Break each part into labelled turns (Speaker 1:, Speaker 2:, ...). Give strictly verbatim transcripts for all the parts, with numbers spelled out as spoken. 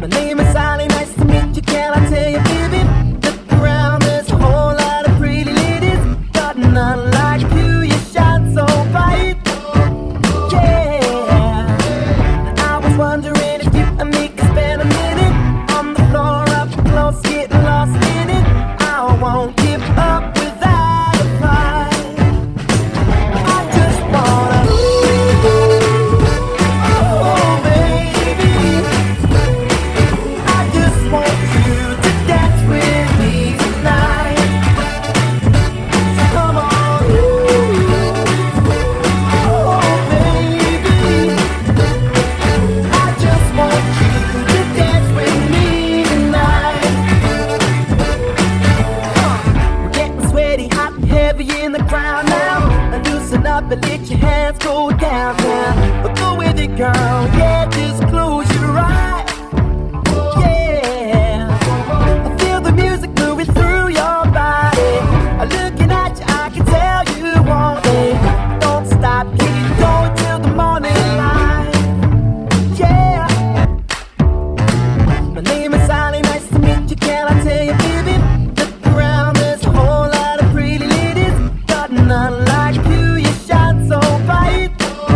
Speaker 1: My name is Ali, nice to meet you, can I tell you, baby? Look around, there's a whole lot of pretty ladies, but none like you, you shine so bright. Yeah, I was wondering if you and me could spend a minute on the floor up close, getting lost in it. I won't give up without a fight. I just wanna, oh baby, I just want you to dance with me tonight. So come on, oh baby, I just want you to dance with me tonight. We're getting sweaty, hot and heavy in the crowd now. And loosen up and let your hands go down, down. But go with it, girl, yeah, just close your eyes. Yeah, I feel the music moving through your body. I'm looking at you, I can tell you want it. Don't stop, keep going till the morning light. Yeah, my name is Ali, nice to meet you, can I tell you, baby? Look around, there's a whole lot of pretty ladies, but none like you, you shine so bright.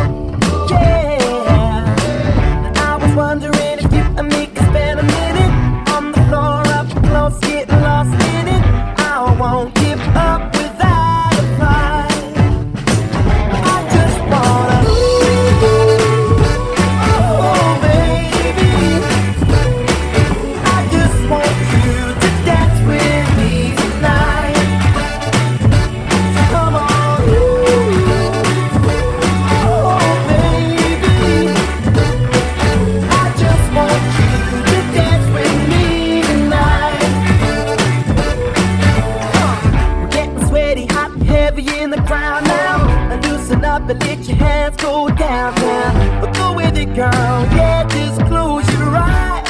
Speaker 1: Yeah, I was wondering if you and me could spend a minute on the floor up close, getting lost in it. I won't give up without a fight. I just wanna, oh baby, I just want you to dance with me tonight. So come on, oh baby, I just want you to dance with me tonight. We're getting sweaty, hot and heavy in the crowd now. And loosen up and let your hands go down, down. But go with it, girl, yeah, just close your eyes.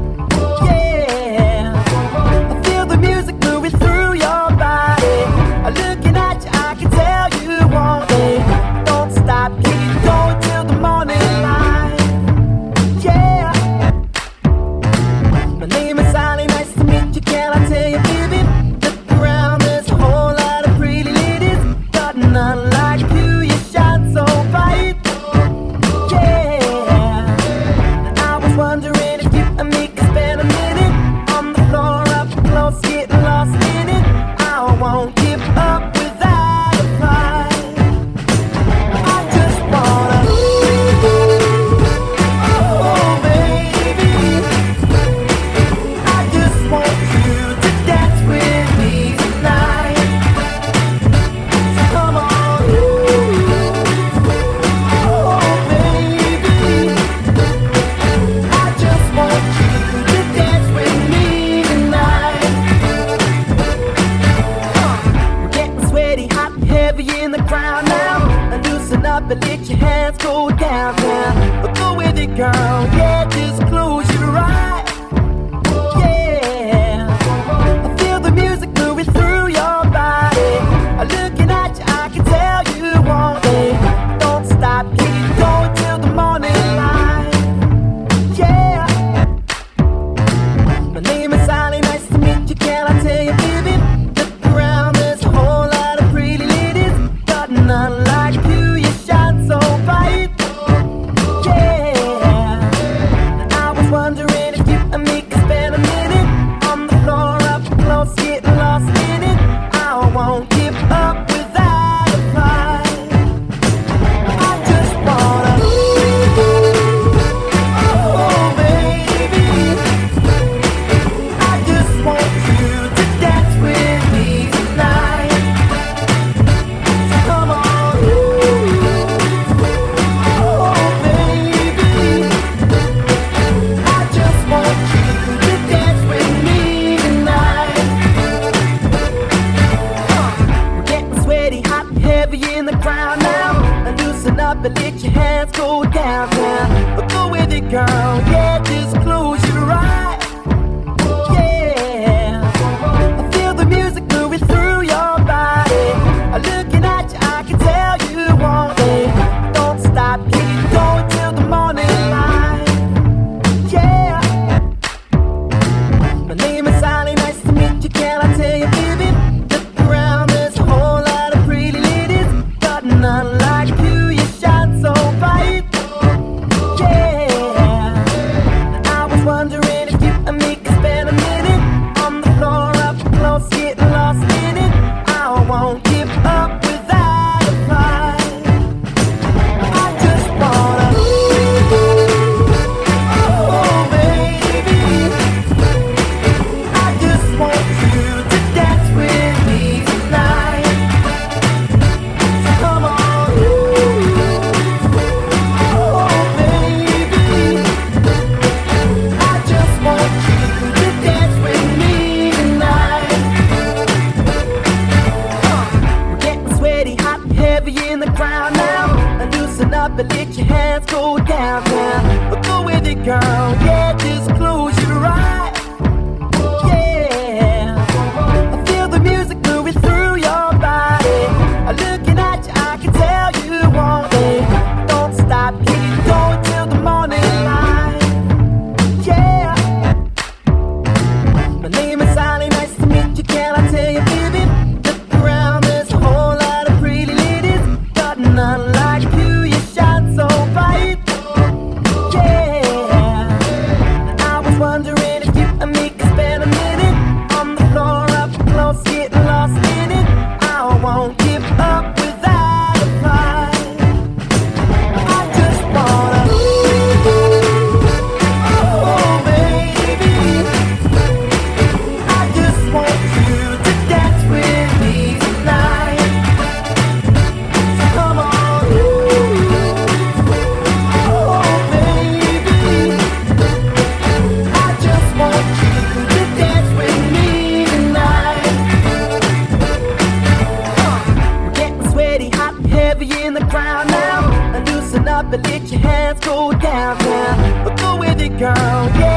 Speaker 1: Yeah, I feel the music moving through your body. I'm looking at you, I can tell you want it. Don't stop, keep going till the morning light. Yeah, my name is Ali, nice to meet you, can I tell you, baby? Look around, there's a whole lot of pretty ladies, but none like you, you shine so bright. Yeah, I was wondering if you and me could spend a minute on the floor up close, getting lost in it. I won't give up without a fight. I just wanna, oh baby, I just want you to dance with me tonight. So come on, oh baby, I just want you to dance with me tonight. We're getting sweaty, hot and heavy in the crowd now. And loosen up and let your hands go down, down. But go with it, girl, yeah, just close your eyes. Yeah, I feel the music moving through your body. I'm looking at you, I can tell you want it. Don't stop, keep going till the morning light. Yeah, my name is Ali, nice to meet you, can I tell you, baby? Look around, there's a whole lot of pretty ladies, but none like you, you shine so bright. Yeah, I was wondering if you and me could spend a minute on the floor up close, getting lost in it. I won't give up without a fight. I just wanna, oh baby, I just want you to dance with me tonight. So come on, oh baby, I just want you to dance with me tonight. We're getting sweaty, hot and heavy in the crowd now. And loosen up and let your hands go down, down. But go with it, girl, yeah, just close your eyes. Yeah, I feel the music moving through your body. I'm looking at you, I can tell you want it. Don't stop, keep going till the morning light. Yeah, girl. Yeah, just close your eyes. Yeah, I feel the music moving through your body. I'm looking at you, I can tell you want it. Don't stop, keep going till the morning light. Yeah, my name is Ali, nice to meet you. Can I tell you, baby? Look around, there's a whole lot of pretty ladies, but none like you. You shine so bright. Wondering if you and me could spend a minute on the floor up close, getting lost in it. I won't give up without a fight. I just wanna, oh baby, I just want you to dance with me tonight. So come on, oh baby, I just want you to dance with me tonight. We're getting sweaty, hot and heavy in the crowd now. And loosen up and let your hands go down, down. But go with it, girl, yeah.